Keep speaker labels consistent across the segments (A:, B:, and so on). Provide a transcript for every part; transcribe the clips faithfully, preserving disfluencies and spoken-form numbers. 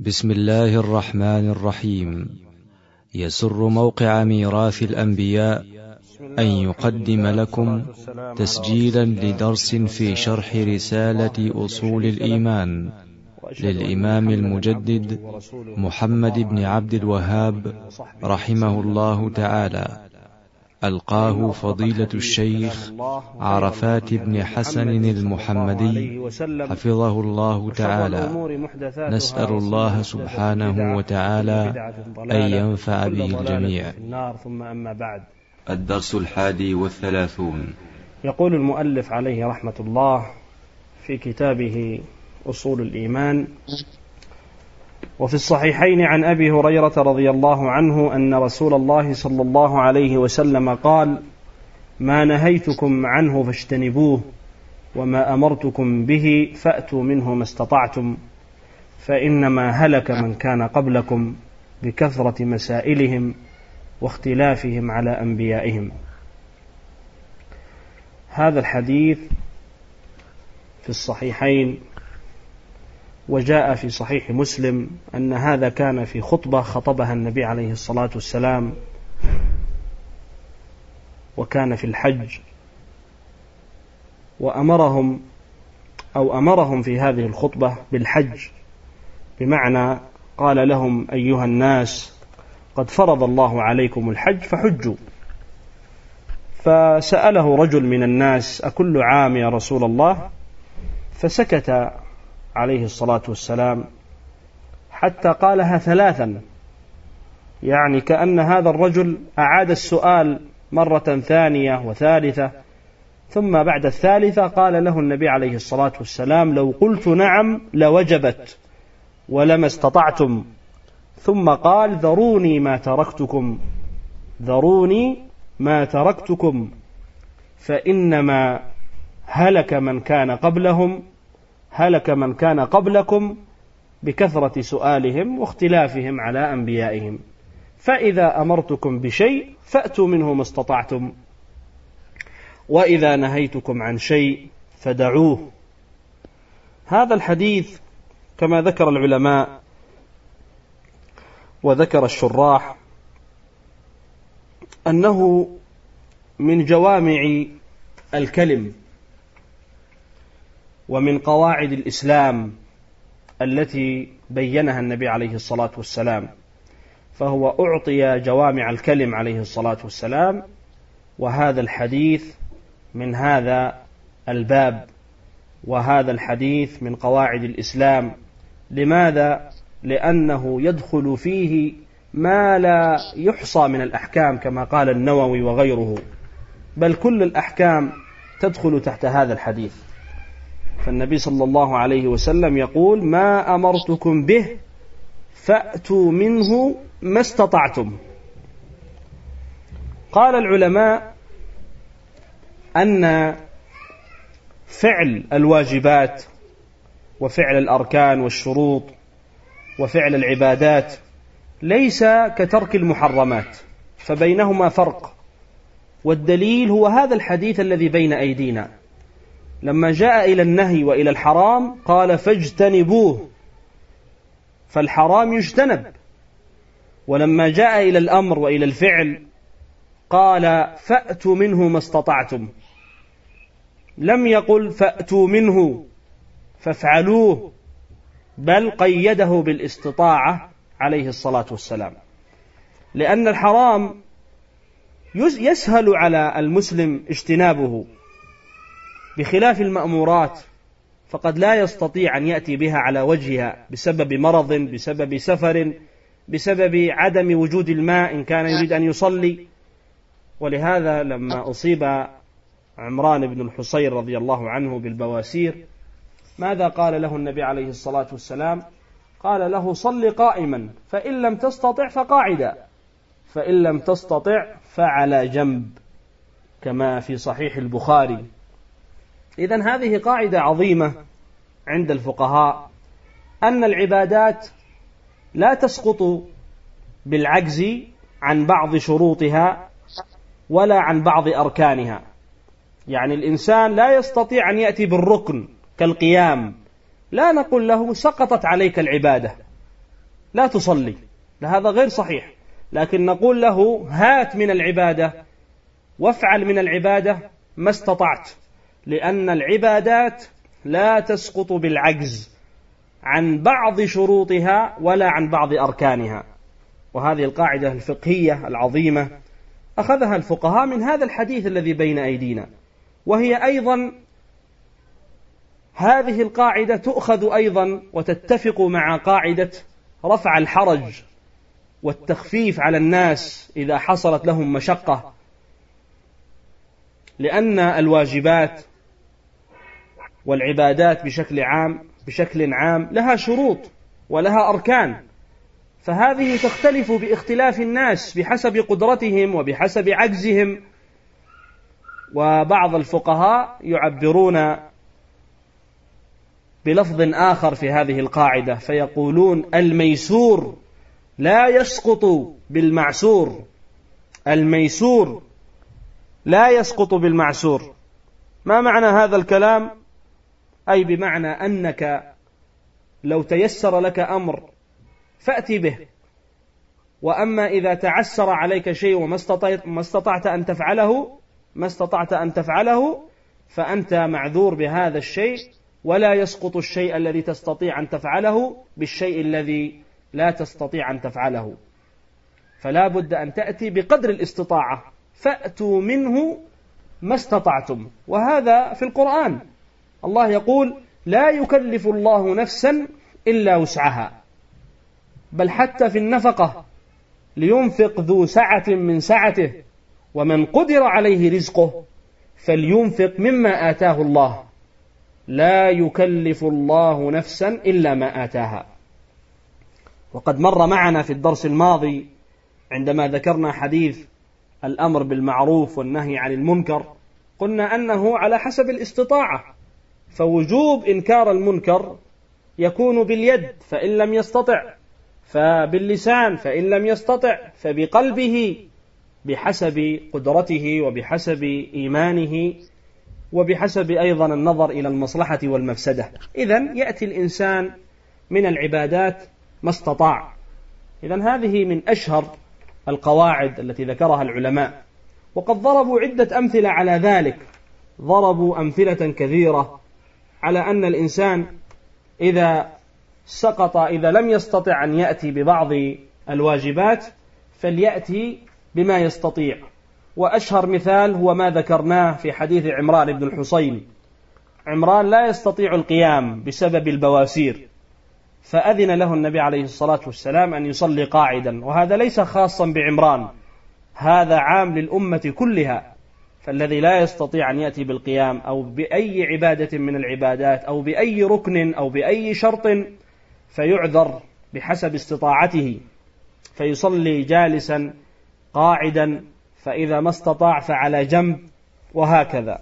A: بسم الله الرحمن الرحيم. يسر موقع ميراث الأنبياء أن يقدم لكم تسجيلا لدرس في شرح رسالة أصول الإيمان للإمام المجدد محمد بن عبد الوهاب رحمه الله تعالى، ألقاه فضيلة الشيخ عرفات بن حسن المحمدي حفظه الله تعالى. نسأل الله سبحانه وتعالى أن ينفع به الجميع.
B: ثم أما بعد،
A: الدرس الحادي والثلاثون.
B: يقول المؤلف عليه رحمة الله في كتابه أصول الإيمان: وفي الصحيحين عن أبي هريرة رضي الله عنه أن رسول الله صلى الله عليه وسلم قال: ما نهيتكم عنه فاجتنبوه، وما أمرتكم به فأتوا منه ما استطعتم، فإنما هلك من كان قبلكم بكثرة مسائلهم واختلافهم على أنبيائهم. هذا الحديث في الصحيحين، وجاء في صحيح مسلم أن هذا كان في خطبة خطبها النبي عليه الصلاة والسلام، وكان في الحج، وأمرهم أو أمرهم في هذه الخطبة بالحج، بمعنى قال لهم: أيها الناس، قد فرض الله عليكم الحج فحجوا. فسأله رجل من الناس: أكل عام يا رسول الله؟ فسكت عليه الصلاة والسلام حتى قالها ثلاثا، يعني كأن هذا الرجل أعاد السؤال مرة ثانية وثالثة، ثم بعد الثالثة قال له النبي عليه الصلاة والسلام: لو قلت نعم لوجبت ولما استطعتم. ثم قال: ذروني ما تركتكم ذروني ما تركتكم فإنما هلك من كان قبلهم هلك من كان قبلكم بكثرة سؤالهم واختلافهم على أنبيائهم، فإذا أمرتكم بشيء فأتوا منه ما استطعتم، وإذا نهيتكم عن شيء فدعوه. هذا الحديث كما ذكر العلماء وذكر الشراح أنه من جوامع الكلم ومن قواعد الإسلام التي بينها النبي عليه الصلاة والسلام، فهو أعطي جوامع الكلم عليه الصلاة والسلام، وهذا الحديث من هذا الباب، وهذا الحديث من قواعد الإسلام. لماذا؟ لأنه يدخل فيه ما لا يحصى من الأحكام كما قال النووي وغيره، بل كل الأحكام تدخل تحت هذا الحديث. فالنبي صلى الله عليه وسلم يقول: ما أمرتكم به فأتوا منه ما استطعتم. قال العلماء أن فعل الواجبات وفعل الأركان والشروط وفعل العبادات ليس كترك المحرمات، فبينهما فرق، والدليل هو هذا الحديث الذي بين أيدينا. لما جاء إلى النهي وإلى الحرام قال: فاجتنبوه، فالحرام يجتنب. ولما جاء إلى الأمر وإلى الفعل قال: فأتوا منه ما استطعتم، لم يقل فأتوا منه فافعلوه، بل قيده بالاستطاعة عليه الصلاة والسلام، لأن الحرام يسهل على المسلم اجتنابه، بخلاف المأمورات فقد لا يستطيع أن يأتي بها على وجهها بسبب مرض، بسبب سفر، بسبب عدم وجود الماء إن كان يريد أن يصلي. ولهذا لما أصيب عمران بن الحصير رضي الله عنه بالبواسير، ماذا قال له النبي عليه الصلاة والسلام؟ قال له: صل قائما، فإن لم تستطع فقاعدا، فإن لم تستطع فعلى جنب، كما في صحيح البخاري. إذن هذه قاعدة عظيمة عند الفقهاء، أن العبادات لا تسقط بالعجز عن بعض شروطها ولا عن بعض أركانها. يعني الإنسان لا يستطيع أن يأتي بالركن كالقيام لا نقول له سقطت عليك العبادة، لا تصلي، هذا غير صحيح، لكن نقول له هات من العبادة وافعل من العبادة ما استطعت، لأن العبادات لا تسقط بالعجز عن بعض شروطها ولا عن بعض أركانها. وهذه القاعدة الفقهية العظيمة أخذها الفقهاء من هذا الحديث الذي بين أيدينا، وهي أيضا هذه القاعدة تؤخذ أيضا وتتفق مع قاعدة رفع الحرج والتخفيف على الناس إذا حصلت لهم مشقة، لأن الواجبات والعبادات بشكل عام بشكل عام لها شروط ولها أركان، فهذه تختلف باختلاف الناس بحسب قدرتهم وبحسب عجزهم. وبعض الفقهاء يعبرون بلفظ آخر في هذه القاعدة فيقولون الميسور لا يسقط بالمعسور، الميسور لا يسقط بالمعسور. ما معنى هذا الكلام؟ أي بمعنى أنك لو تيسر لك أمر فأتي به، وأما إذا تعسر عليك شيء وما استطعت, ما استطعت أن تفعله ما استطعت أن تفعله فأنت معذور بهذا الشيء، ولا يسقط الشيء الذي تستطيع أن تفعله بالشيء الذي لا تستطيع أن تفعله. فلا بد أن تأتي بقدر الاستطاعة، فأتوا منه ما استطعتم. وهذا في القرآن الله يقول لا يكلف الله نفسا إلا وسعها، بل حتى في النفقة لينفق ذو سعة من سعته ومن قدر عليه رزقه فلينفق مما آتاه الله، لا يكلف الله نفسا إلا ما آتاها. وقد مر معنا في الدرس الماضي عندما ذكرنا حديث الأمر بالمعروف والنهي عن المنكر قلنا أنه على حسب الاستطاعة، فوجوب إنكار المنكر يكون باليد فإن لم يستطع، فباللسان فإن لم يستطع، فبقلبه بحسب قدرته وبحسب إيمانه وبحسب أيضا النظر إلى المصلحة والمفسدة. إذن يأتي الإنسان من العبادات ما استطاع. إذن هذه من أشهر القواعد التي ذكرها العلماء، وقد ضربوا عدة أمثلة على ذلك، ضربوا أمثلة كثيرة على أن الإنسان إذا سقط إذا لم يستطع أن يأتي ببعض الواجبات فليأتي بما يستطيع. وأشهر مثال هو ما ذكرناه في حديث عمران بن الحصين. عمران لا يستطيع القيام بسبب البواسير، فأذن له النبي عليه الصلاة والسلام أن يصلي قاعدا، وهذا ليس خاصا بعمران، هذا عام للأمة كلها. فالذي لا يستطيع أن يأتي بالقيام أو بأي عبادة من العبادات أو بأي ركن أو بأي شرط فيعذر بحسب استطاعته، فيصلي جالسا قاعدا، فإذا ما استطاع فعلى جنب، وهكذا.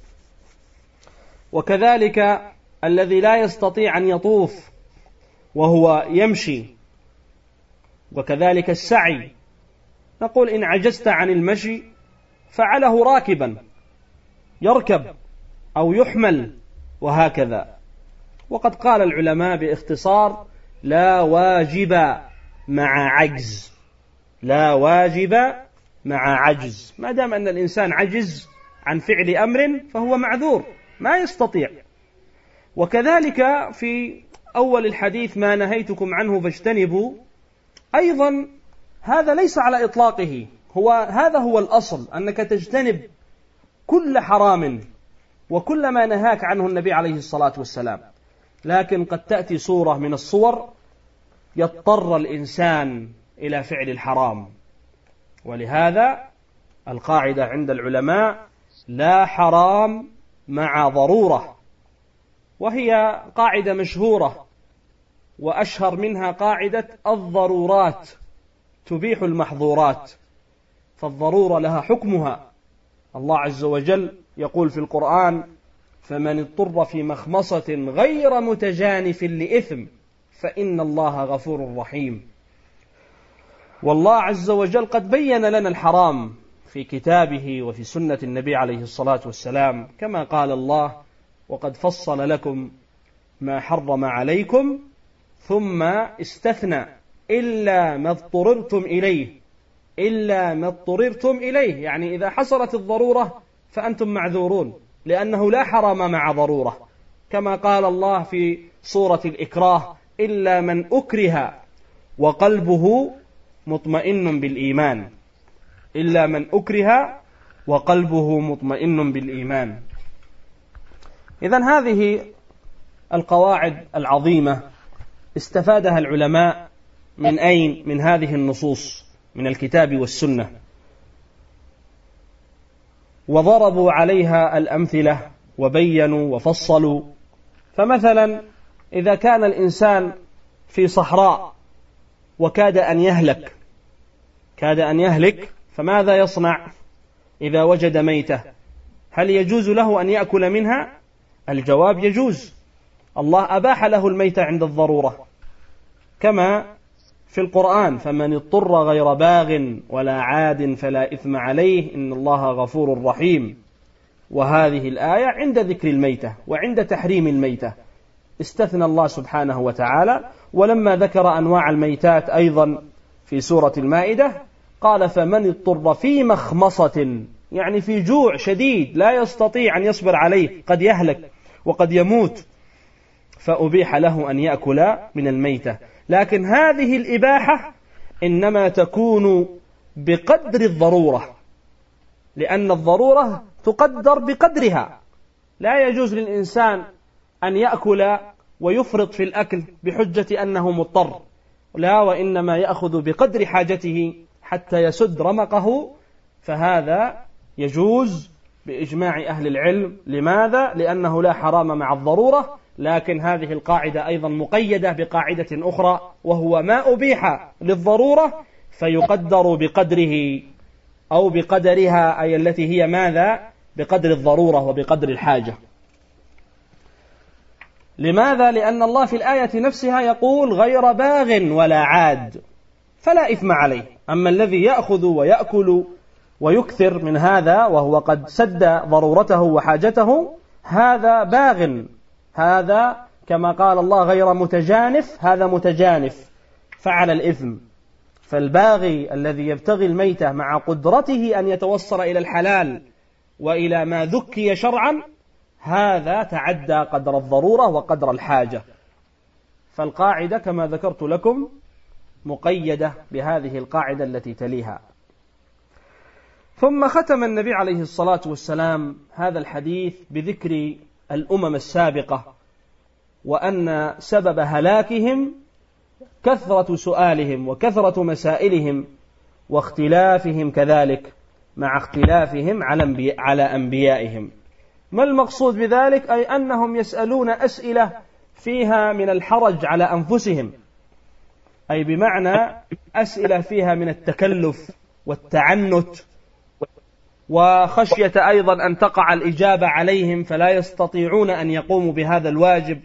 B: وكذلك الذي لا يستطيع أن يطوف وهو يمشي، وكذلك السعي، نقول إن عجزت عن المشي فعله راكبا، يركب أو يحمل، وهكذا. وقد قال العلماء باختصار لا واجب مع عجز، لا واجب مع عجز، ما دام أن الإنسان عجز عن فعل أمر فهو معذور ما يستطيع. وكذلك في أول الحديث ما نهيتكم عنه فاجتنبوا، أيضا هذا ليس على إطلاقه، هو هذا هو الأصل أنك تجتنب كل حرام وكل ما نهاك عنه النبي عليه الصلاة والسلام، لكن قد تأتي صورة من الصور يضطر الإنسان إلى فعل الحرام، ولهذا القاعدة عند العلماء لا حرام مع ضرورة، وهي قاعدة مشهورة، وأشهر منها قاعدة الضرورات تبيح المحظورات، فالضرورة لها حكمها. الله عز وجل يقول في القرآن فمن اضطر في مخمصة غير متجانف لإثم فإن الله غفور رحيم. والله عز وجل قد بين لنا الحرام في كتابه وفي سنة النبي عليه الصلاة والسلام، كما قال الله وقد فصل لكم ما حرم عليكم، ثم استثنى إلا ما اضطررتم إليه، إلا ما اضطررتم إليه، يعني إذا حصلت الضرورة فأنتم معذورون، لأنه لا حرام مع ضرورة، كما قال الله في سورة الإكراه: إلا من أكره وقلبه مطمئن بالإيمان، إلا من أكره وقلبه مطمئن بالإيمان. إذن هذه القواعد العظيمة استفادها العلماء من أين؟ من هذه النصوص من الكتاب والسنة، وضربوا عليها الأمثلة وبينوا وفصلوا. فمثلا إذا كان الإنسان في صحراء وكاد أن يهلك، كاد أن يهلك، فماذا يصنع إذا وجد ميتة؟ هل يجوز له أن يأكل منها؟ الجواب يجوز، الله أباح له الميتة عند الضرورة، كما في القرآن: فمن اضطر غير باغ ولا عاد فلا إثم عليه إن الله غفور رحيم. وهذه الآية عند ذكر الميتة وعند تحريم الميتة استثنى الله سبحانه وتعالى. ولما ذكر أنواع الميتات أيضا في سورة المائدة قال: فمن اضطر في مخمصة، يعني في جوع شديد لا يستطيع أن يصبر عليه، قد يهلك وقد يموت، فأبيح له أن يأكل من الميتة. لكن هذه الإباحة إنما تكون بقدر الضرورة، لأن الضرورة تقدر بقدرها. لا يجوز للإنسان أن يأكل ويفرط في الأكل بحجة أنه مضطر، لا، وإنما يأخذ بقدر حاجته حتى يسد رمقه، فهذا يجوز بإجماع أهل العلم. لماذا؟ لأنه لا حرام مع الضرورة. لكن هذه القاعدة أيضا مقيدة بقاعدة أخرى، وهو ما أبيح للضرورة فيقدر بقدره أو بقدرها، أي التي هي ماذا؟ بقدر الضرورة وبقدر الحاجة. لماذا؟ لأن الله في الآية نفسها يقول: غير باغ ولا عاد فلا إثم عليه. أما الذي يأخذ ويأكل ويكثر من هذا وهو قد سد ضرورته وحاجته، هذا باغ، هذا كما قال الله: غير متجانف، هذا متجانف فعل الإثم. فالباغي الذي يبتغي الميتة مع قدرته أن يتوصل إلى الحلال وإلى ما ذكي شرعا، هذا تعدى قدر الضرورة وقدر الحاجة. فالقاعدة كما ذكرت لكم مقيدة بهذه القاعدة التي تليها. ثم ختم النبي عليه الصلاة والسلام هذا الحديث بذكر الأمم السابقة، وأن سبب هلاكهم كثرة سؤالهم وكثرة مسائلهم واختلافهم كذلك، مع اختلافهم على أنبيائهم. ما المقصود بذلك؟ أي أنهم يسألون أسئلة فيها من الحرج على أنفسهم، أي بمعنى أسئلة فيها من التكلف والتعنت، وخشية أيضا أن تقع الإجابة عليهم فلا يستطيعون أن يقوموا بهذا الواجب.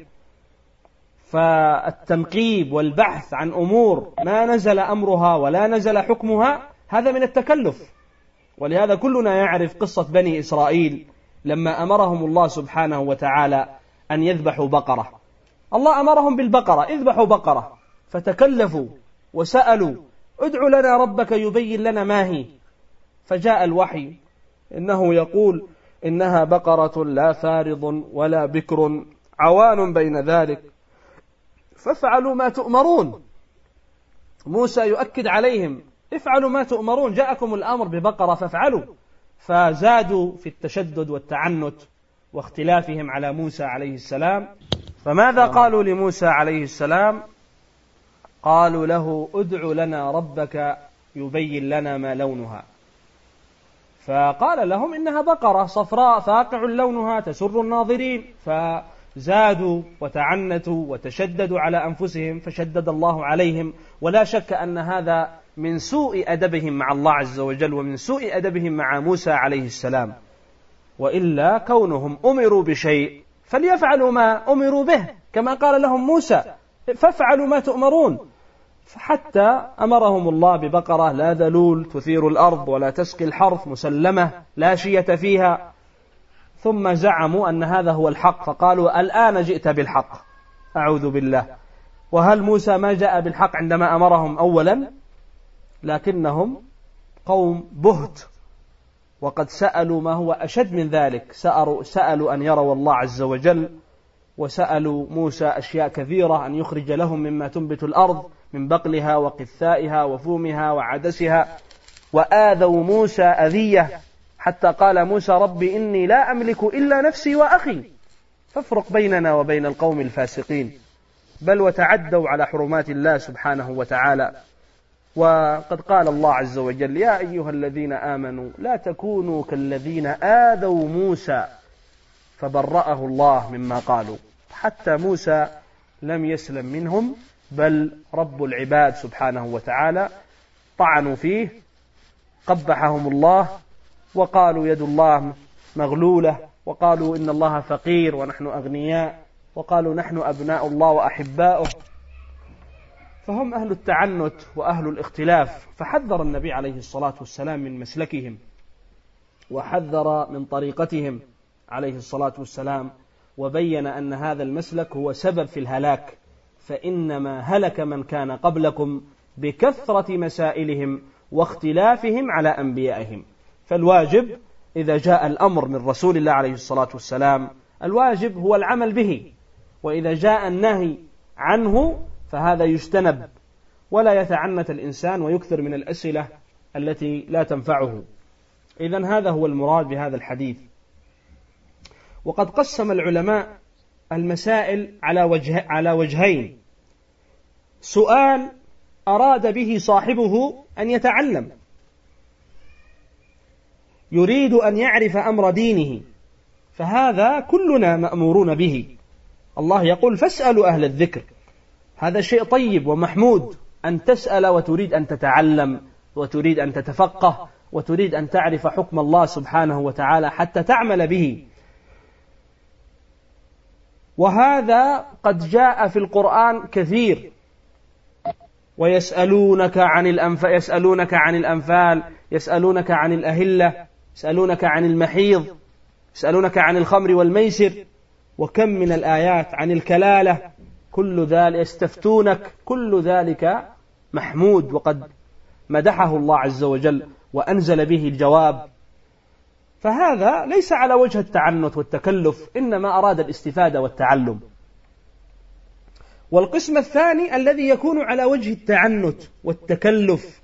B: فالتنقيب والبحث عن أمور ما نزل أمرها ولا نزل حكمها هذا من التكلف. ولهذا كلنا يعرف قصة بني إسرائيل لما أمرهم الله سبحانه وتعالى أن يذبحوا بقرة، الله أمرهم بالبقرة: اذبحوا بقرة، فتكلفوا وسألوا: ادعوا لنا ربك يبين لنا ما هي. فجاء الوحي إنه يقول: إنها بقرة لا فارض ولا بكر عوان بين ذلك فافعلوا ما تؤمرون. موسى يؤكد عليهم: افعلوا ما تؤمرون، جاءكم الأمر ببقرة فافعلوا. فزادوا في التشدد والتعنت واختلافهم على موسى عليه السلام. فماذا قالوا لموسى عليه السلام؟ قالوا له: ادع لنا ربك يبين لنا ما لونها. فقال لهم: إنها بقرة صفراء فاقع لونها تسر الناظرين. فزادوا وتعنتوا وتشددوا على أنفسهم فشدد الله عليهم. ولا شك أن هذا من سوء أدبهم مع الله عز وجل ومن سوء أدبهم مع موسى عليه السلام. وإلا كونهم أمروا بشيء فليفعلوا ما أمروا به، كما قال لهم موسى: فافعلوا ما تؤمرون. حتى أمرهم الله ببقرة لا ذلول تثير الأرض ولا تسقي الحرث مسلمة لا شية فيها. ثم زعموا أن هذا هو الحق، فقالوا: الآن جئت بالحق. أعوذ بالله. وهل موسى ما جاء بالحق عندما أمرهم أولا؟ لكنهم قوم بهت، وقد سألوا ما هو أشد من ذلك، سألوا أن يروا الله عز وجل، وسألوا موسى أشياء كثيرة، أن يخرج لهم مما تنبت الأرض من بقلها وقثائها وفومها وعدسها، وآذوا موسى أذية حتى قال موسى ربي إني لا أملك إلا نفسي وأخي فافرق بيننا وبين القوم الفاسقين، بل وتعدوا على حرمات الله سبحانه وتعالى. وقد قال الله عز وجل يا أيها الذين آمنوا لا تكونوا كالذين آذوا موسى فبرأه الله مما قالوا. حتى موسى لم يسلم منهم، بل رب العباد سبحانه وتعالى طعنوا فيه، قبحهم الله، وقالوا يد الله مغلولة، وقالوا إن الله فقير ونحن أغنياء، وقالوا نحن أبناء الله وأحباؤه. فهم أهل التعنت وأهل الاختلاف، فحذر النبي عليه الصلاة والسلام من مسلكهم، وحذر من طريقتهم عليه الصلاة والسلام، وبين أن هذا المسلك هو سبب في الهلاك، فإنما هلك من كان قبلكم بكثرة مسائلهم واختلافهم على أنبيائهم. فالواجب إذا جاء الأمر من رسول الله عليه الصلاة والسلام الواجب هو العمل به، وإذا جاء النهي عنه فهذا يجتنب، ولا يتعنت الإنسان ويكثر من الأسئلة التي لا تنفعه. إذن هذا هو المراد بهذا الحديث. وقد قسم العلماء المسائل على وجه على وجهين: سؤال أراد به صاحبه أن يتعلم، يريد أن يعرف أمر دينه، فهذا كلنا مأمورون به. الله يقول فاسألوا أهل الذكر، هذا شيء طيب ومحمود أن تسأل وتريد أن تتعلم وتريد أن تتفقه وتريد أن تعرف حكم الله سبحانه وتعالى حتى تعمل به. وهذا قد جاء في القرآن كثير: ويسألونك عن الأنفال يسألونك عن الأنفال يسألونك عن الأهلة يسألونك عن المحيض يسألونك عن الخمر والميسر، وكم من الآيات عن الكلالة، كل ذلك يستفتونك، كل ذلك محمود وقد مدحه الله عز وجل وأنزل به الجواب. فهذا ليس على وجه التعنت والتكلف، إنما أراد الاستفادة والتعلم. والقسم الثاني الذي يكون على وجه التعنت والتكلف،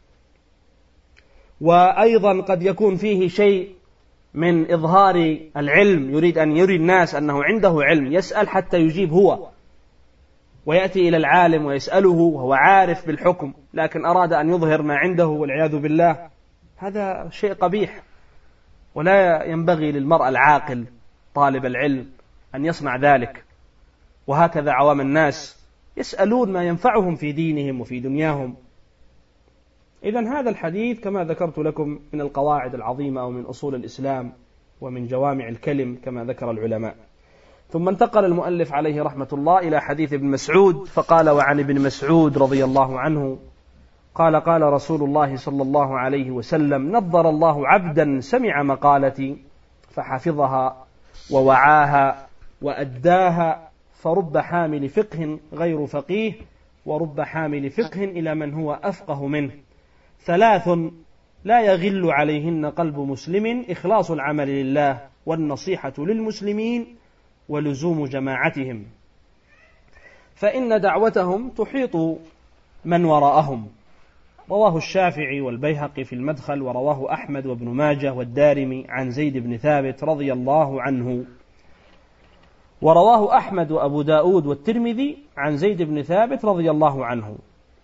B: وأيضا قد يكون فيه شيء من إظهار العلم، يريد أن يري الناس أنه عنده علم، يسأل حتى يجيب هو، ويأتي إلى العالم ويسأله وهو عارف بالحكم، لكن أراد أن يظهر ما عنده والعياذ بالله. هذا شيء قبيح، ولا ينبغي للمرء العاقل طالب العلم أن يصنع ذلك. وهكذا عوام الناس يسألون ما ينفعهم في دينهم وفي دنياهم. إذن هذا الحديث كما ذكرت لكم من القواعد العظيمة أو من أصول الإسلام ومن جوامع الكلم كما ذكر العلماء. ثم انتقل المؤلف عليه رحمة الله إلى حديث ابن مسعود، فقال: وعن ابن مسعود رضي الله عنه قال: قال رسول الله صلى الله عليه وسلم: نضر الله عبدا سمع مقالتي فحفظها ووعاها وأداها، فرب حامل فقه غير فقيه، ورب حامل فقه إلى من هو أفقه منه، ثلاث لا يغل عليهن قلب مسلم: إخلاص العمل لله، والنصيحة للمسلمين، ولزوم جماعتهم، فإن دعوتهم تحيط من وراءهم. رواه الشافعي والبيهقي في المدخل، ورواه أحمد وابن ماجه والدارمي عن زيد بن ثابت رضي الله عنه. ورواه أحمد وأبو داود والترمذي عن زيد بن ثابت رضي الله عنه.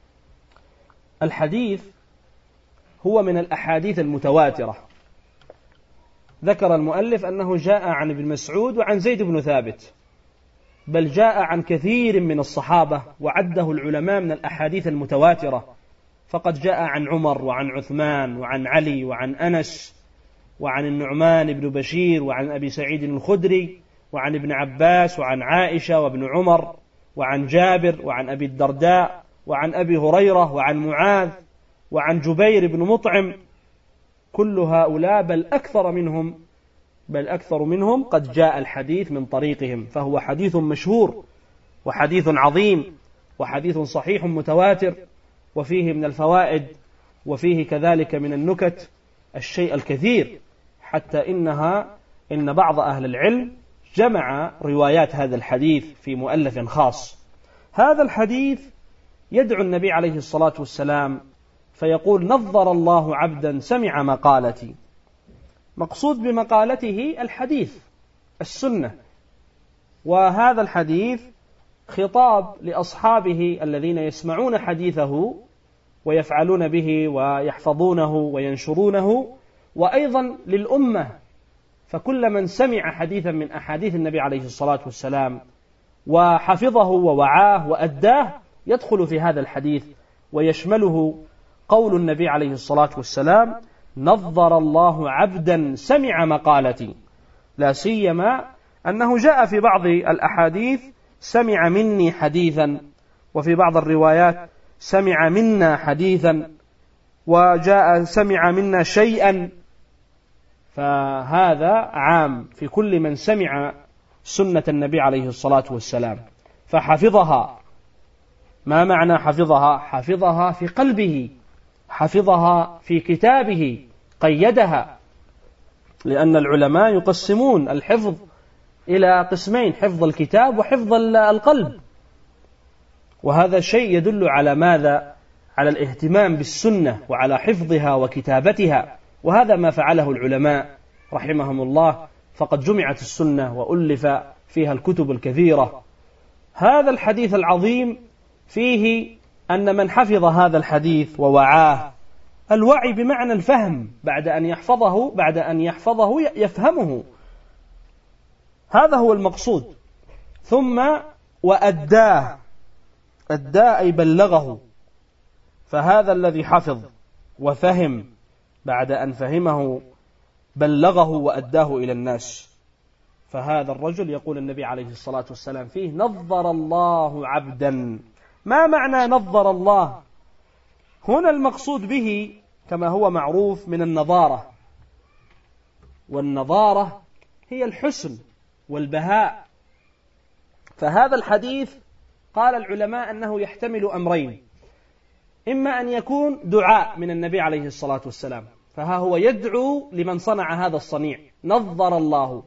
B: الحديث هو من الأحاديث المتواترة. ذكر المؤلف أنه جاء عن ابن مسعود وعن زيد بن ثابت، بل جاء عن كثير من الصحابة، وعده العلماء من الأحاديث المتواترة، فقد جاء عن عمر وعن عثمان وعن علي وعن أنس وعن النعمان بن بشير وعن أبي سعيد الخدري وعن ابن عباس وعن عائشة وابن عمر وعن جابر وعن أبي الدرداء وعن أبي هريرة وعن معاذ وعن جبير بن مطعم. كل هؤلاء بل أكثر منهم بل أكثر منهم قد جاء الحديث من طريقهم، فهو حديث مشهور وحديث عظيم، وحديث صحيح متواتر، وفيه من الفوائد وفيه كذلك من النكت الشيء الكثير، حتى إنها إن بعض أهل العلم جمع روايات هذا الحديث في مؤلف خاص. هذا الحديث يدعو النبي عليه الصلاة والسلام فيقول: نظر الله عبدا سمع مقالتي. مقصود بمقالته الحديث، السنة، وهذا الحديث خطاب لأصحابه الذين يسمعون حديثه ويفعلون به ويحفظونه وينشرونه، وأيضا للأمة، فكل من سمع حديثا من أحاديث النبي عليه الصلاة والسلام وحفظه ووعاه وأداه يدخل في هذا الحديث، ويشمله قول النبي عليه الصلاة والسلام: نظر الله عبدا سمع مقالتي. لا سيما أنه جاء في بعض الأحاديث: سمع مني حديثا، وفي بعض الروايات: سمع منا حديثا، وجاء سمع منا شيئا. فهذا عام في كل من سمع سنة النبي عليه الصلاة والسلام فحفظها. ما معنى حفظها؟ حفظها في قلبه، حفظها في كتابه، قيدها، لأن العلماء يقسمون الحفظ إلى قسمين: حفظ الكتاب وحفظ القلب. وهذا شيء يدل على ماذا؟ على الاهتمام بالسنة وعلى حفظها وكتابتها، وهذا ما فعله العلماء رحمهم الله، فقد جمعت السنة وألف فيها الكتب الكثيرة. هذا الحديث العظيم فيه أن من حفظ هذا الحديث ووعاه، الوعي بمعنى الفهم، بعد أن يحفظه بعد أن يحفظه يفهمه، هذا هو المقصود. ثم وأداه، أداه أي بلغه، فهذا الذي حفظ وفهم بعد أن فهمه بلغه وأداه إلى الناس، فهذا الرجل يقول النبي عليه الصلاة والسلام فيه: نظر الله عبدا. ما معنى نظر الله؟ هنا المقصود به كما هو معروف من النظارة، والنظارة هي الحسن والبهاء. فهذا الحديث قال العلماء أنه يحتمل أمرين: إما أن يكون دعاء من النبي عليه الصلاة والسلام، فها هو يدعو لمن صنع هذا الصنيع، نظر الله.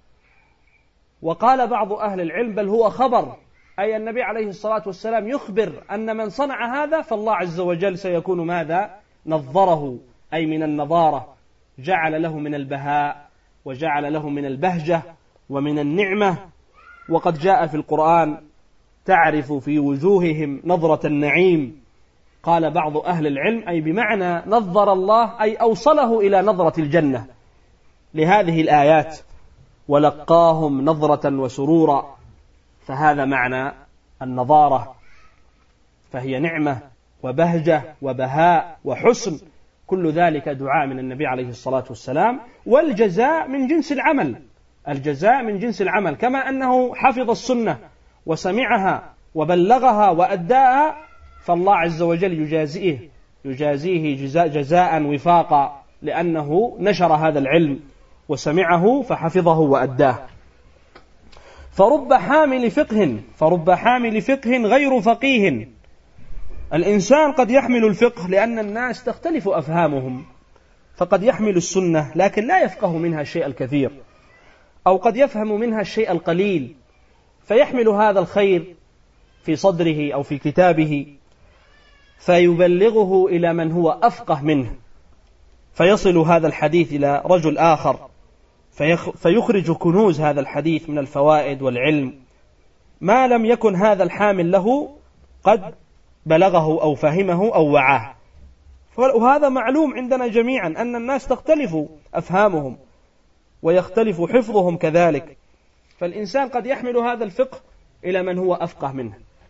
B: وقال بعض أهل العلم بل هو خبر، أي النبي عليه الصلاة والسلام يخبر أن من صنع هذا فالله عز وجل سيكون ماذا؟ نظره، أي من النظارة، جعل له من البهاء وجعل له من البهجة ومن النعمة. وقد جاء في القرآن: تعرف في وجوههم نظرة النعيم. قال بعض أهل العلم أي بمعنى نظر الله أي أوصله إلى نظرة الجنة لهذه الآيات: ولقاهم نظرة وسرورا. فهذا معنى النظارة، فهي نعمة وبهجة وبهاء وحسن، كل ذلك دعاء من النبي عليه الصلاة والسلام. والجزاء من جنس العمل، الجزاء من جنس العمل، كما أنه حفظ السنة وسمعها وبلغها وأداها، فالله عز وجل يجازيه يجازيه جزاء, جزاء وفاقا، لأنه نشر هذا العلم وسمعه فحفظه وأداه. فرب حامل فقه فرب حامل فقه غير فقيه. الإنسان قد يحمل الفقه لأن الناس تختلف أفهامهم، فقد يحمل السنة لكن لا يفقه منها الشيء الكثير، أو قد يفهم منها الشيء القليل، فيحمل هذا الخير في صدره أو في كتابه فيبلغه إلى من هو أفقه منه، فيصل هذا الحديث إلى رجل آخر فيخرج كنوز هذا الحديث من الفوائد والعلم ما لم يكن هذا الحامل له قد بلغه أو فهمه أو وعاه. وهذا معلوم عندنا جميعا أن الناس تختلف أفهامهم ويختلف حفظهم كذلك، فالإنسان قد يحمل هذا الفقه إلى من هو أفقه منه،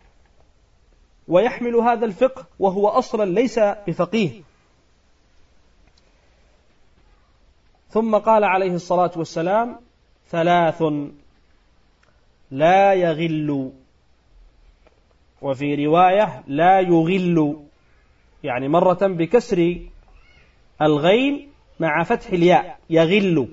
B: ويحمل هذا الفقه وهو أصلا ليس بفقيه. ثم قال عليه الصلاة والسلام: ثلاث لا يغل، وفي رواية لا يغل، يعني مرة بكسر الغين مع فتح الياء يغل،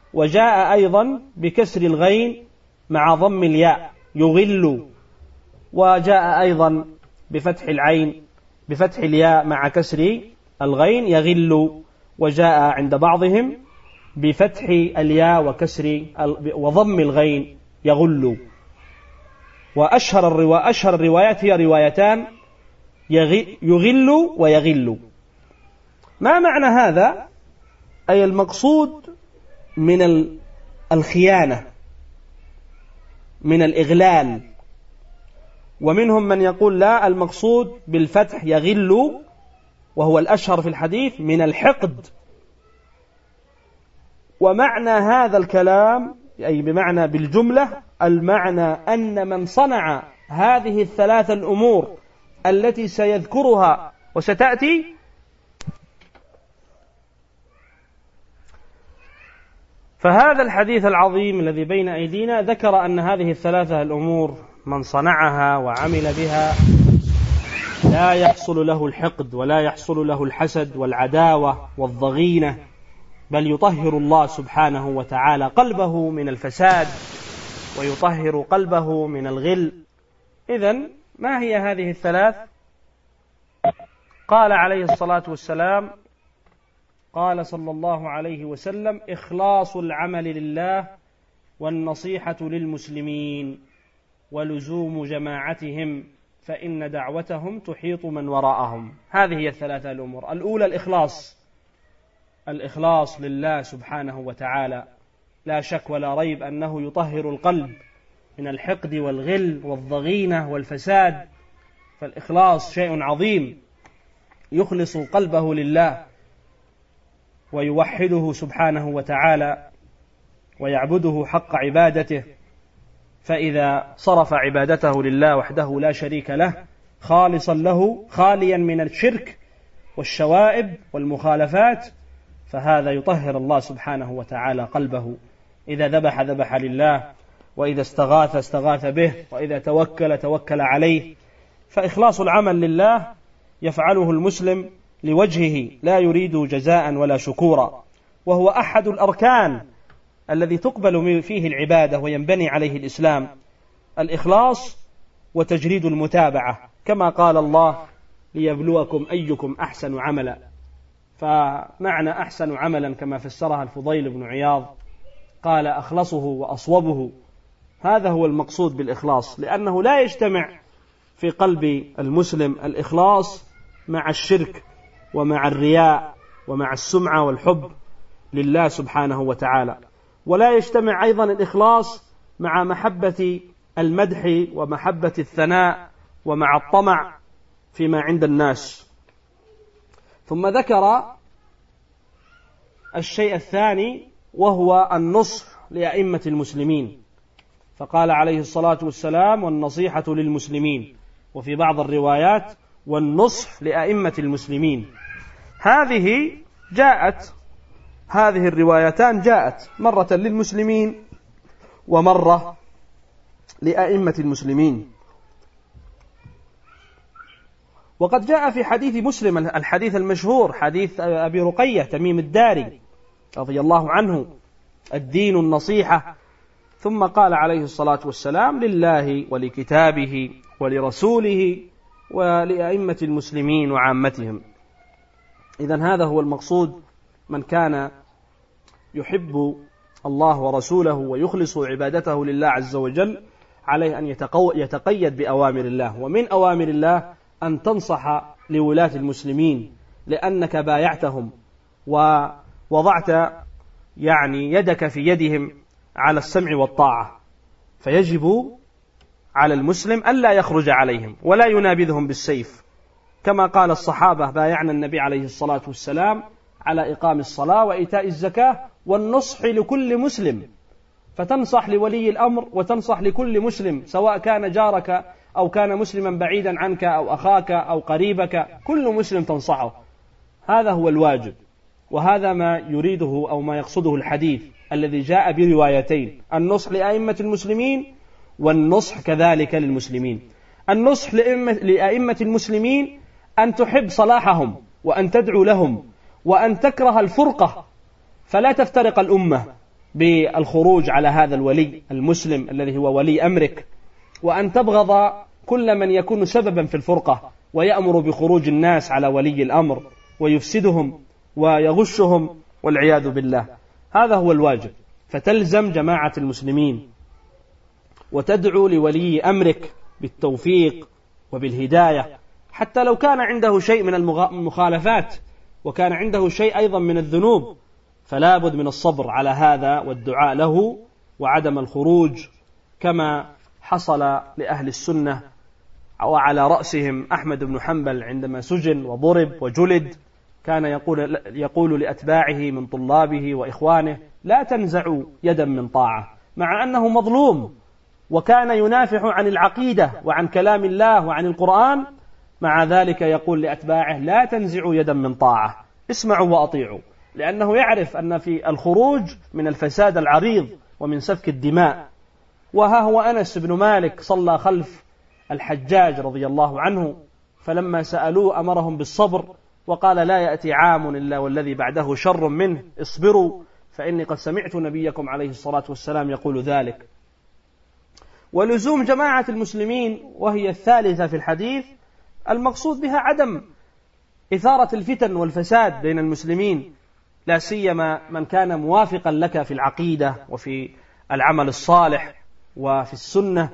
B: وجاء أيضا بكسر الغين مع ضم الياء يغل، وجاء أيضا بفتح العين بفتح الياء مع كسر الغين يغل، وجاء عند بعضهم بفتح الياء وكسر وضم الغين يغل. وأشهر الروا... أشهر الروايات هي روايتان يغل ويغل. ما معنى هذا؟ أي المقصود من الخيانة، من الإغلال. ومنهم من يقول لا، المقصود بالفتح يغل، وهو الأشهر في الحديث، من الحقد. ومعنى هذا الكلام أي بمعنى بالجملة، المعنى أن من صنع هذه الثلاث الأمور التي سيذكرها وستأتي فهذا الحديث العظيم الذي بين أيدينا ذكر أن هذه الثلاثة الأمور من صنعها وعمل بها لا يحصل له الحقد ولا يحصل له الحسد والعداوة والضغينة، بل يطهر الله سبحانه وتعالى قلبه من الفساد ويطهر قلبه من الغل. إذن ما هي هذه الثلاث؟ قال عليه الصلاة والسلام قال صلى الله عليه وسلم: إخلاص العمل لله، والنصيحة للمسلمين، ولزوم جماعتهم، فإن دعوتهم تحيط من وراءهم. هذه هي الثلاثة الأمور. الأولى الإخلاص، الإخلاص لله سبحانه وتعالى، لا شك ولا ريب أنه يطهر القلب من الحقد والغل والضغينة والفساد. فالإخلاص شيء عظيم، يخلص قلبه لله ويوحده سبحانه وتعالى ويعبده حق عبادته. فإذا صرف عبادته لله وحده لا شريك له خالصا له خاليا من الشرك والشوائب والمخالفات، فهذا يطهر الله سبحانه وتعالى قلبه. إذا ذبح ذبح لله، وإذا استغاث استغاث به، وإذا توكل توكل عليه. فإخلاص العمل لله يفعله المسلم لوجهه، لا يريد جزاء ولا شكورا، وهو أحد الأركان الذي تقبل فيه العبادة وينبني عليه الإسلام، الإخلاص وتجريد المتابعة، كما قال الله: ليبلوكم أيكم أحسن عملا. فمعنى أحسن عملا كما فسرها الفضيل بن عياض قال: أخلصه وأصوبه. هذا هو المقصود بالإخلاص، لأنه لا يجتمع في قلب المسلم الإخلاص مع الشرك ومع الرياء ومع السمعة والحب لله سبحانه وتعالى، ولا يجتمع أيضا الإخلاص مع محبة المدح ومحبة الثناء ومع الطمع فيما عند الناس. ثم ذكر الشيء الثاني وهو النصح لأئمة المسلمين، فقال عليه الصلاة والسلام: والنصيحة للمسلمين، وفي بعض الروايات: والنصح لأئمة المسلمين. هذه جاءت هذه الروايتان جاءت مرة للمسلمين ومرة لأئمة المسلمين. وقد جاء في حديث مسلم الحديث المشهور، حديث أبي رقية تميم الداري رضي الله عنه: الدين النصيحة. ثم قال عليه الصلاة والسلام: لله ولكتابه ولرسوله ولأئمة المسلمين وعامتهم. إذن هذا هو المقصود. من كان يحب الله ورسوله ويخلص عبادته لله عز وجل عليه أن يتقيد بأوامر الله، ومن أوامر الله أن تنصح لولاة المسلمين، لأنك بايعتهم ووضعت يعني يدك في يدهم على السمع والطاعة، فيجب على المسلم ألا يخرج عليهم ولا ينابذهم بالسيف، كما قال الصحابة: بايعنا النبي عليه الصلاة والسلام على إقام الصلاة وإيتاء الزكاة والنصح لكل مسلم. فتنصح لولي الأمر وتنصح لكل مسلم، سواء كان جارك أو كان مسلما بعيدا عنك أو أخاك أو قريبك، كل مسلم تنصحه. هذا هو الواجب، وهذا ما يريده أو ما يقصده الحديث الذي جاء بروايتين: النصح لأئمة المسلمين والنصح كذلك للمسلمين. النصح لأئمة المسلمين أن تحب صلاحهم وأن تدعو لهم وأن تكره الفرقة، فلا تفترق الأمة بالخروج على هذا الولي المسلم الذي هو ولي أمرك، وأن تبغض كل من يكون سببا في الفرقة ويأمر بخروج الناس على ولي الأمر ويفسدهم ويغشهم والعياذ بالله. هذا هو الواجب. فتلزم جماعة المسلمين وتدعو لولي أمرك بالتوفيق وبالهداية، حتى لو كان عنده شيء من المخالفات وكان عنده شيء أيضا من الذنوب، فلا بد من الصبر على هذا والدعاء له وعدم الخروج، كما حصل لأهل السنة وعلى رأسهم أحمد بن حنبل عندما سجن وضرب وجلد، كان يقول, يقول لأتباعه من طلابه وإخوانه: لا تنزعوا يدا من طاعة، مع أنه مظلوم وكان ينافح عن العقيدة وعن كلام الله وعن القرآن، مع ذلك يقول لأتباعه: لا تنزعوا يدا من طاعة، اسمعوا وأطيعوا، لأنه يعرف أن في الخروج من الفساد العريض ومن سفك الدماء. وها هو أنس بن مالك صلى خلف الحجاج رضي الله عنه، فلما سألوه أمرهم بالصبر وقال: لا يأتي عام إلا والذي بعده شر منه، اصبروا فإني قد سمعت نبيكم عليه الصلاة والسلام يقول ذلك. ولزوم جماعة المسلمين وهي الثالثة في الحديث، المقصود بها عدم إثارة الفتن والفساد بين المسلمين، لا سيما من كان موافقا لك في العقيدة وفي العمل الصالح وفي السنة،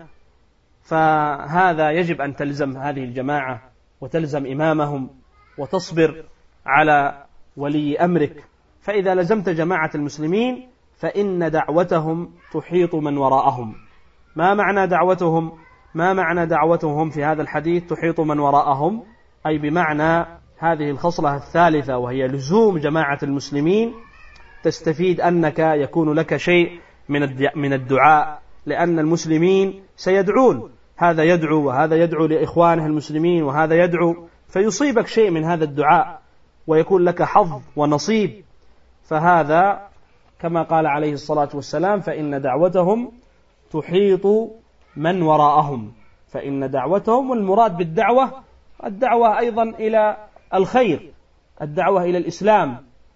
B: فهذا يجب أن تلزم هذه الجماعة وتلزم إمامهم وتصبر على ولي أمرك. فإذا لزمت جماعة المسلمين فإن دعوتهم تحيط من وراءهم. ما معنى دعوتهم؟ ما معنى دعوتهم في هذا الحديث تحيط من وراءهم؟ أي بمعنى هذه الخصلة الثالثة وهي لزوم جماعة المسلمين، تستفيد أنك يكون لك شيء من الدعاء، لأن المسلمين سيدعون، هذا يدعو وهذا يدعو لإخوانه المسلمين وهذا يدعو، فيصيبك شيء من هذا الدعاء ويكون لك حظ ونصيب. فهذا كما قال عليه الصلاة والسلام: فإن دعوتهم تحيط من وراءهم. فإن دعوتهم، والمراد بالدعوة الدعوة أيضا إلى الخير، الدعوة إلى الإسلام،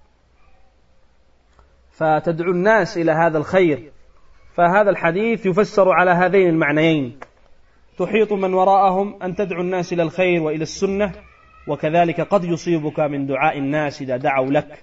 B: فتدعو الناس إلى هذا الخير. فهذا الحديث يفسر على هذين المعنيين: تحيط من وراءهم، أن تدعو الناس إلى الخير وإلى السنة، وكذلك قد يصيبك من دعاء الناس إذا دعوا لك،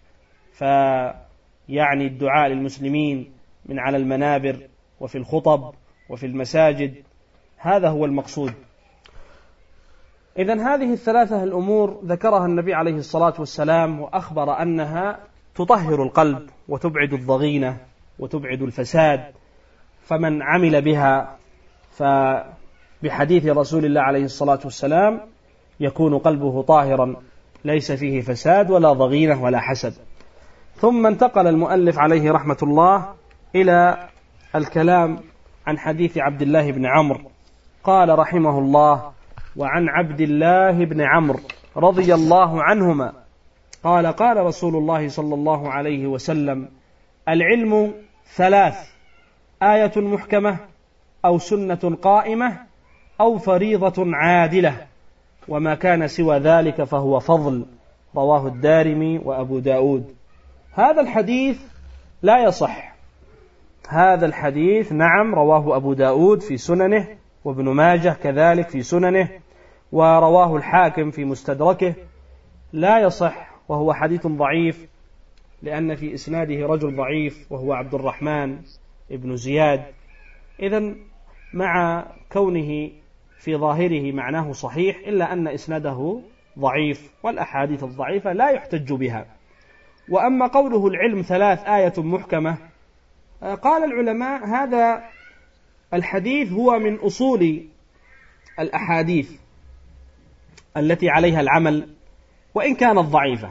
B: فيعني الدعاء للمسلمين من على المنابر وفي الخطب وفي المساجد، هذا هو المقصود. إذن هذه الثلاثة الأمور ذكرها النبي عليه الصلاة والسلام، وأخبر أنها تطهر القلب وتبعد الضغينة وتبعد الفساد، فمن عمل بها فبحديث رسول الله عليه الصلاة والسلام يكون قلبه طاهرا ليس فيه فساد ولا ضغينة ولا حسد. ثم انتقل المؤلف عليه رحمة الله إلى الكلام عن حديث عبد الله بن عمرو، قال رحمه الله: وعن عبد الله بن عمرو رضي الله عنهما قال: قال رسول الله صلى الله عليه وسلم: العلم ثلاث: آية محكمة، أو سنة قائمة، أو فريضة عادلة، وما كان سوى ذلك فهو فضل. رواه الدارمي وأبو داود. هذا الحديث لا يصح. هذا الحديث نعم رواه أبو داود في سننه، وابن ماجه كذلك في سننه، ورواه الحاكم في مستدركه، لا يصح، وهو حديث ضعيف، لأن في إسناده رجل ضعيف وهو عبد الرحمن ابن زياد. إذن مع كونه في ظاهره معناه صحيح، إلا أن إسناده ضعيف، والأحاديث الضعيفة لا يحتج بها. وأما قوله العلم ثلاث: آية محكمة، قال العلماء هذا الحديث هو من أصول الأحاديث التي عليها العمل وإن كانت ضعيفة.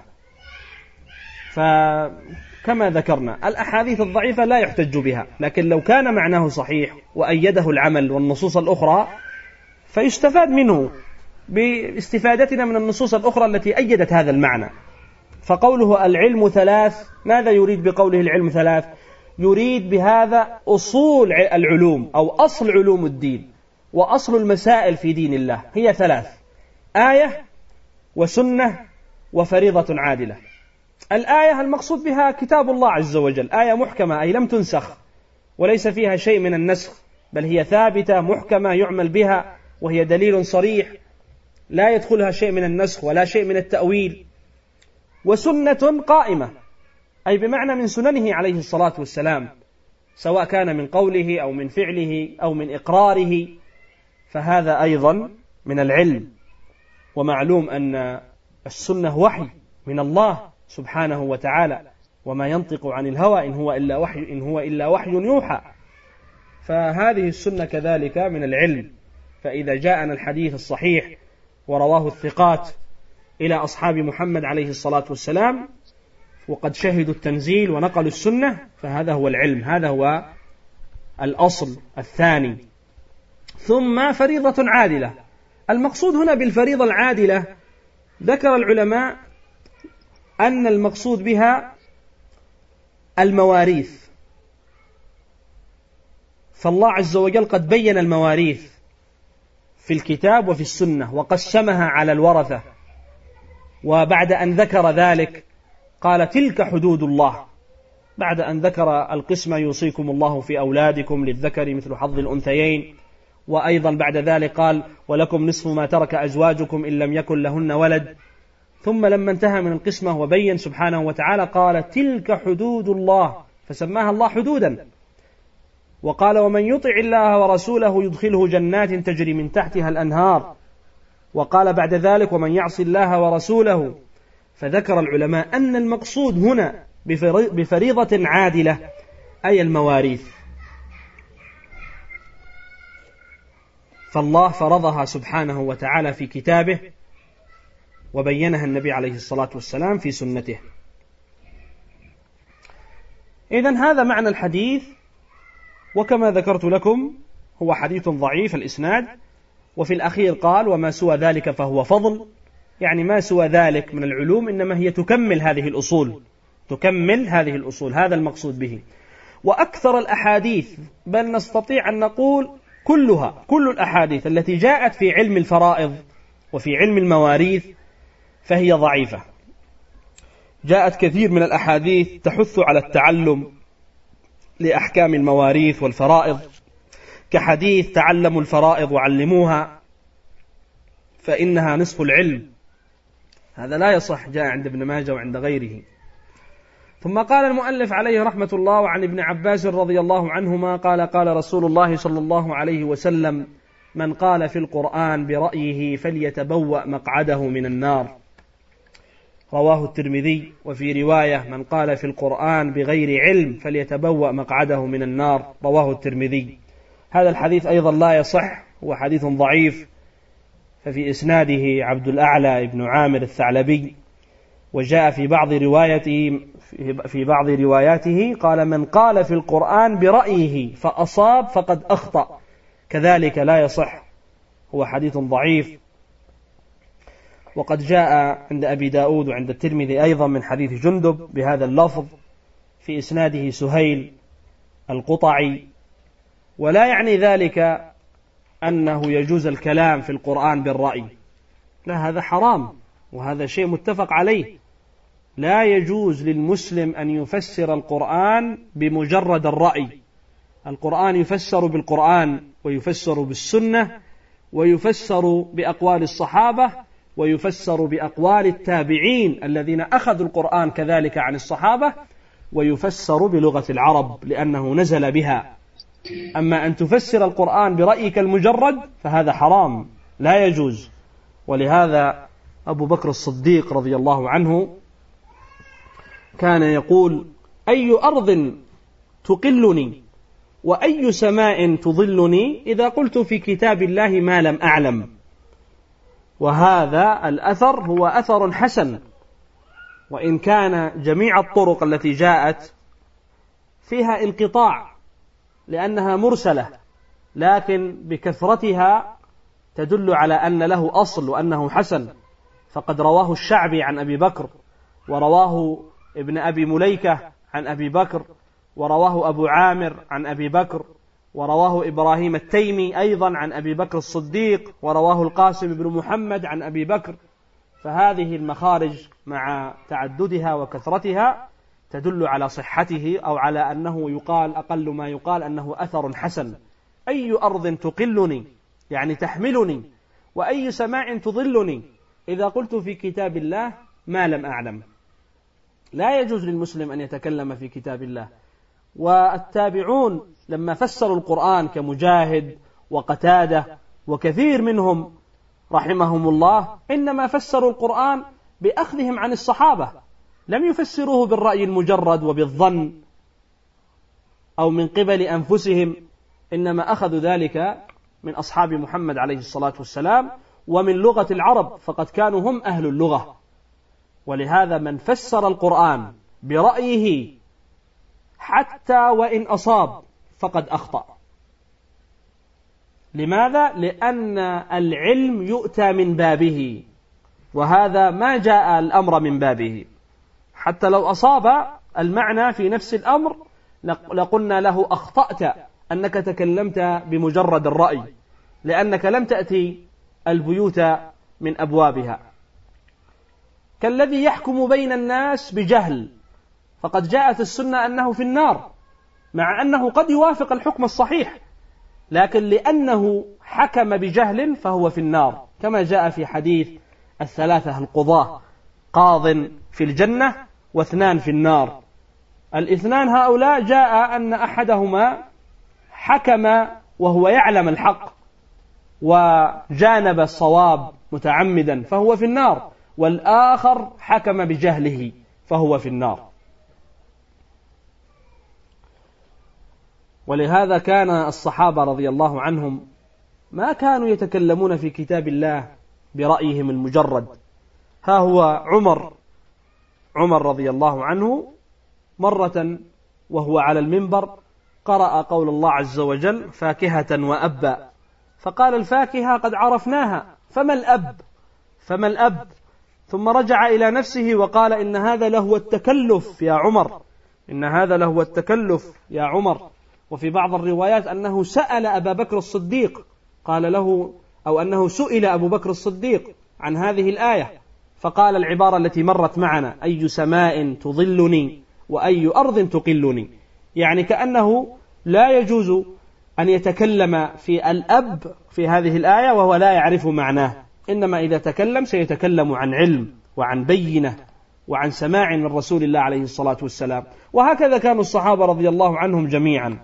B: فكما ذكرنا الأحاديث الضعيفة لا يحتج بها، لكن لو كان معناه صحيح وأيده العمل والنصوص الأخرى فيستفاد منه باستفادتنا من النصوص الأخرى التي أيدت هذا المعنى. فقوله العلم ثلاث، ماذا يريد بقوله العلم ثلاث؟ يريد بهذا أصول العلوم أو أصل علوم الدين وأصل المسائل في دين الله هي ثلاث: آية وسنة وفريضة عادلة. الآية المقصود بها كتاب الله عز وجل، آية محكمة أي لم تنسخ وليس فيها شيء من النسخ، بل هي ثابتة محكمة يعمل بها وهي دليل صريح لا يدخلها شيء من النسخ ولا شيء من التأويل، وسنة قائمة أي بمعنى من سننه عليه الصلاة والسلام، سواء كان من قوله أو من فعله أو من إقراره، فهذا أيضا من العلم. ومعلوم أن السنة وحي من الله سبحانه وتعالى، وما ينطق عن الهوى إن هو إلا وحي إن هو إلا وحي يوحى، فهذه السنة كذلك من العلم. فإذا جاءنا الحديث الصحيح ورواه الثقات إلى أصحاب محمد عليه الصلاة والسلام وقد شهدوا التنزيل ونقلوا السنة، فهذا هو العلم، هذا هو الأصل الثاني. ثم فريضة عادلة. المقصود هنا بالفريضة العادلة ذكر العلماء أن المقصود بها المواريث، فالله عز وجل قد بين المواريث في الكتاب وفي السنة وقسمها على الورثة، وبعد أن ذكر ذلك قال تلك حدود الله، بعد أن ذكر القسمة يوصيكم الله في أولادكم للذكر مثل حظ الأنثيين، وأيضا بعد ذلك قال ولكم نصف ما ترك أزواجكم إن لم يكن لهن ولد. ثم لما انتهى من القسمة وبين سبحانه وتعالى قال تلك حدود الله، فسماها الله حدودا، وقال ومن يطع الله ورسوله يدخله جنات تجري من تحتها الأنهار، وقال بعد ذلك ومن يعص الله ورسوله. فذكر العلماء أن المقصود هنا بفريضة عادلة أي المواريث، فالله فرضها سبحانه وتعالى في كتابه وبينها النبي عليه الصلاة والسلام في سنته. إذن هذا معنى الحديث، وكما ذكرت لكم هو حديث ضعيف الإسناد. وفي الأخير قال وما سوى ذلك فهو فضل، يعني ما سوى ذلك من العلوم إنما هي تكمل هذه الأصول، تكمل هذه الأصول، هذا المقصود به. وأكثر الأحاديث، بل نستطيع أن نقول كلها، كل الأحاديث التي جاءت في علم الفرائض وفي علم المواريث فهي ضعيفة. جاءت كثير من الأحاديث تحث على التعلم لأحكام المواريث والفرائض، كحديث تعلموا الفرائض وعلموها فإنها نصف العلم، هذا لا يصح، جاء عند ابن ماجه وعند غيره. ثم قال المؤلف عليه رحمة الله عن ابن عباس رضي الله عنهما قال قال رسول الله صلى الله عليه وسلم من قال في القرآن برأيه فليتبوأ مقعده من النار، رواه الترمذي. وفي رواية من قال في القرآن بغير علم فليتبوأ مقعده من النار، رواه الترمذي. هذا الحديث أيضا لا يصح، هو حديث ضعيف، ففي إسناده عبد الأعلى ابن عامر الثعلبي، وجاء في بعض روايته في بعض رواياته قال من قال في القرآن برأيه فأصاب فقد أخطأ، كذلك لا يصح، هو حديث ضعيف. وقد جاء عند أبي داود وعند الترمذي أيضا من حديث جندب بهذا اللفظ، في إسناده سهيل القطعي، ولا يعني ذلك أنه يجوز الكلام في القرآن بالرأي، لا، هذا حرام، وهذا شيء متفق عليه. لا يجوز للمسلم أن يفسر القرآن بمجرد الرأي. القرآن يفسر بالقرآن، ويفسر بالسنة، ويفسر بأقوال الصحابة، ويفسر بأقوال التابعين الذين أخذوا القرآن كذلك عن الصحابة، ويفسر بلغة العرب لأنه نزل بها. أما أن تفسر القرآن برأيك المجرد فهذا حرام، لا يجوز. ولهذا أبو بكر الصديق رضي الله عنه كان يقول أي أرض تقلني وأي سماء تظلني إذا قلت في كتاب الله ما لم أعلم. وهذا الأثر هو أثر حسن، وإن كان جميع الطرق التي جاءت فيها انقطاع لأنها مرسلة، لكن بكثرتها تدل على أن له أصل وأنه حسن. فقد رواه الشعبي عن أبي بكر، ورواه ابن أبي مليكة عن أبي بكر، ورواه أبو عامر عن أبي بكر، ورواه إبراهيم التيمي أيضا عن أبي بكر الصديق، ورواه القاسم بن محمد عن أبي بكر. فهذه المخارج مع تعددها وكثرتها تدل على صحته، أو على أنه يقال أقل ما يقال أنه أثر حسن. أي أرض تقلني يعني تحملني، وأي سماع تضلني إذا قلت في كتاب الله ما لم أعلم. لا يجوز للمسلم أن يتكلم في كتاب الله. والتابعون لما فسروا القرآن كمجاهد وقتادة وكثير منهم رحمهم الله إنما فسروا القرآن بأخذهم عن الصحابة، لم يفسروه بالرأي المجرد وبالظن أو من قبل أنفسهم، إنما أخذوا ذلك من أصحاب محمد عليه الصلاة والسلام ومن لغة العرب، فقد كانوا هم أهل اللغة. ولهذا من فسر القرآن برأيه حتى وإن أصاب فقد أخطأ. لماذا؟ لأن العلم يؤتى من بابه، وهذا ما جاء الأمر من بابه. حتى لو أصاب المعنى في نفس الأمر لقلنا له أخطأت أنك تكلمت بمجرد الرأي، لأنك لم تأتي البيوت من أبوابها. كالذي يحكم بين الناس بجهل، فقد جاءت السنة أنه في النار، مع أنه قد يوافق الحكم الصحيح، لكن لأنه حكم بجهل فهو في النار، كما جاء في حديث الثلاثة القضاة: قاض في الجنة واثنان في النار. الاثنان هؤلاء جاء أن أحدهما حكم وهو يعلم الحق وجانب الصواب متعمدا فهو في النار، والآخر حكم بجهله فهو في النار. ولهذا كان الصحابة رضي الله عنهم ما كانوا يتكلمون في كتاب الله برأيهم المجرد. ها هو عمر عمر رضي الله عنه مرة وهو على المنبر قرأ قول الله عز وجل: فاكهة وأبا، فقال: الفاكهة قد عرفناها، فما الأب فما الأب ثم رجع إلى نفسه وقال: إن هذا لهو التكلف يا عمر، إن هذا لهو التكلف يا عمر. وفي بعض الروايات أنه سأل أبا بكر الصديق، قال له أو أنه سئل أبو بكر الصديق عن هذه الآية، فقال العبارة التي مرت معنا: أي سماء تظلني وأي أرض تقلني. يعني كأنه لا يجوز أن يتكلم في الأب في هذه الآية وهو لا يعرف معناه، إنما إذا تكلم سيتكلم عن علم وعن بينة وعن سماع من رسول الله عليه الصلاة والسلام. وهكذا كانوا الصحابة رضي الله عنهم جميعا،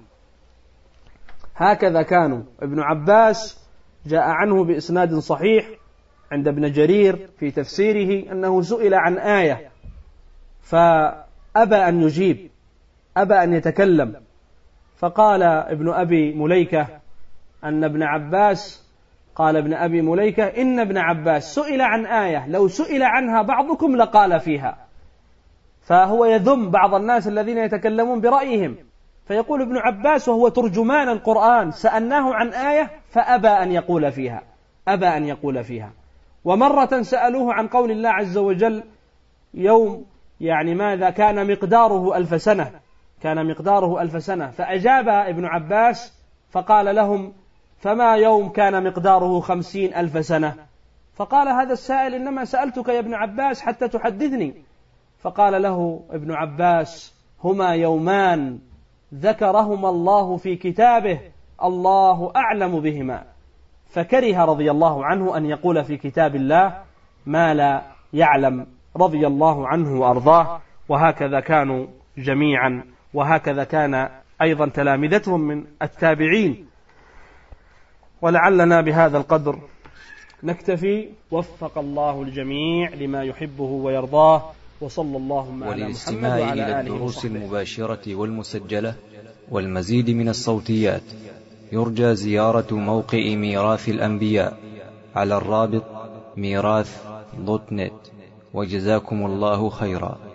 B: هكذا كانوا. ابن عباس جاء عنه بإسناد صحيح عند ابن جرير في تفسيره أنه سئل عن آية فأبى أن يجيب، أبى أن يتكلم، فقال ابن أبي مليكة أن ابن عباس قال ابن أبي مليكة: إن ابن عباس سئل عن آية لو سئل عنها بعضكم لقال فيها. فهو يذم بعض الناس الذين يتكلمون برأيهم، فيقول ابن عباس وهو ترجمان القرآن: سألناه عن آية فأبى أن يقول فيها، أبى أن يقول فيها. ومرة سألوه عن قول الله عز وجل: يوم يعني ماذا كان مقداره ألف سنة، كان مقداره ألف سنة، فأجاب ابن عباس فقال لهم: فما يوم كان مقداره خمسين ألف سنة؟ فقال هذا السائل: إنما سألتك يا ابن عباس حتى تحدثني. فقال له ابن عباس: هما يومان ذكرهما الله في كتابه، الله أعلم بهما. فكره رضي الله عنه أن يقول في كتاب الله ما لا يعلم، رضي الله عنه وأرضاه. وهكذا كانوا جميعا، وهكذا كان أيضا تلامذتهم من التابعين. ولعلنا بهذا القدر نكتفي، وفق الله الجميع لما يحبه ويرضاه، وصلى اللهم على محمد
A: وللاستماع
B: وعلى
A: إلى
B: آله
A: الدروس
B: وصحبه.
A: المباشرة والمسجلة والمزيد من الصوتيات يرجى زيارة موقع ميراث الأنبياء على الرابط ميراث دوت نت. وجزاكم الله خيرا.